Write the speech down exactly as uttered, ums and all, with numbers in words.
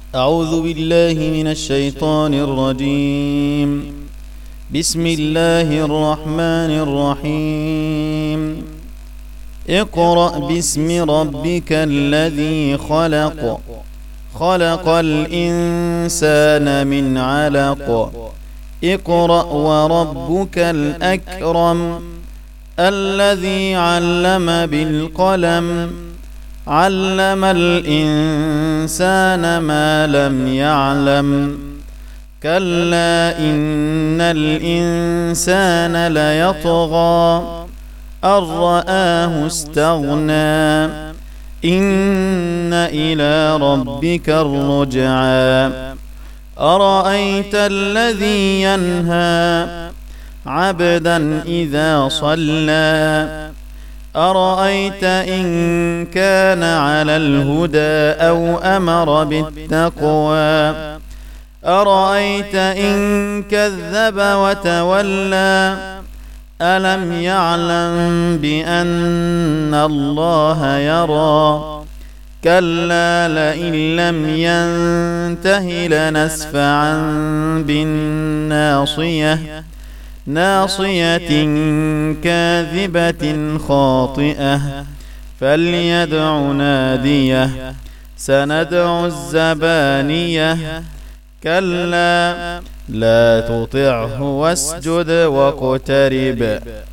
أعوذ بالله من الشيطان الرجيم. بسم الله الرحمن الرحيم. اقرأ باسم ربك الذي خلق خلق الإنسان من علق اقرأ وربك الأكرم الذي علم بالقلم علم الإنسان ما لم يعلم كلا إن الإنسان ليطغى أن رآه استغنى إن إلى ربك الرجعى أرأيت الذي ينهى عبدا إذا صلى أرأيت إن كان على الهدى أو أمر بالتقوى أرأيت إن كذب وتولى ألم يعلم بأن الله يرى كلا لئن لم ينته لنسفعا بالناصية ناصية كاذبة خاطئة فليدع ناديه سندع الزبانية كلا لا تطعه واسجد واقترب